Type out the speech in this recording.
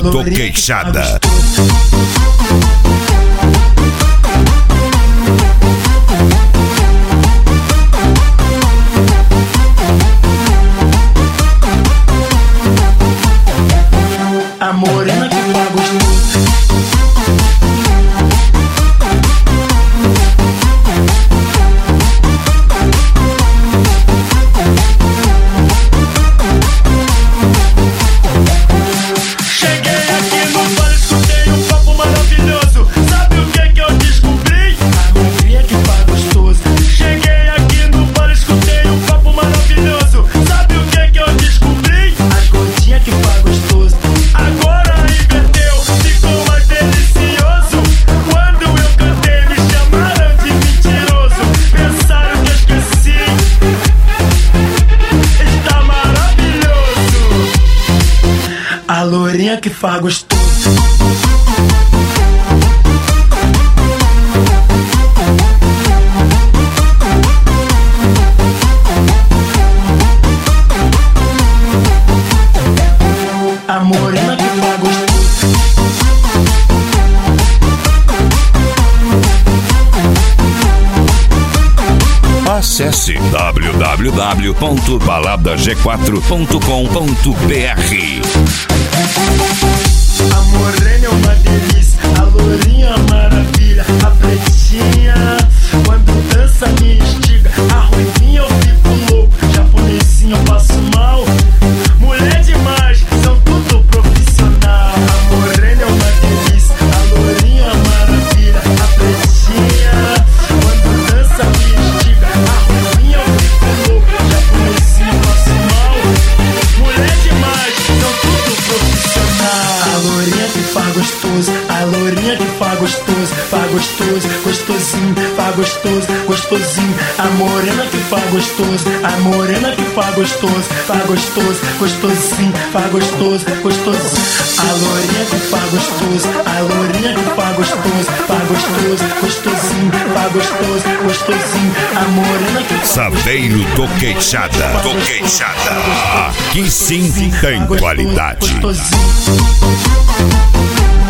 Saveiro do Queixada. A morena que faz gostoso. Cheguei aqui no bar, escutei um papo maravilhoso. Sabe o que eu descobri? A novinha que faz gostoso. Cheguei aqui no bar, escutei um papo maravilhoso. Sabe o que eu descobri? As gordinhas que faz gostoso. Agora inverteu, ficou mais delicioso. Quando eu cantei me chamaram de mentiroso. Pensaram que eu esqueci. Está maravilhoso. A lourinha que faz gostoso. A morena que faz gostoso. Acesse www.baladag4.com.br. A morena é uma delícia, a lourinha é uma maravilha. A pretinha, quando dança me instiga. A ruivinha eu fico louco, japonesinho eu passo mal. Mulher demais, são tudo profissional. A morena é uma delícia, a lourinha é uma maravilha. A pretinha, quando dança me instiga. A ruivinha eu fico louco, japonesinho eu passo mal. Mulher demais, são tudo profissional. A lourinha que faz gostoso, a lourinha que faz gostoso. Faz gostoso, gostosinho, faz gostoso, gostosinho. A morena que faz gostoso, a morena que faz gostoso. Faz gostoso, gostosinho, faz gostoso, gostosinho. A lourinha que faz gostoso, a lourinha que faz gostoso. Faz gostoso, gostosinho, faz gostoso, gostosinho. A morena que faz Saveiro do Queixada. Do Queixada. Aqui sim tem qualidade. gostosinho.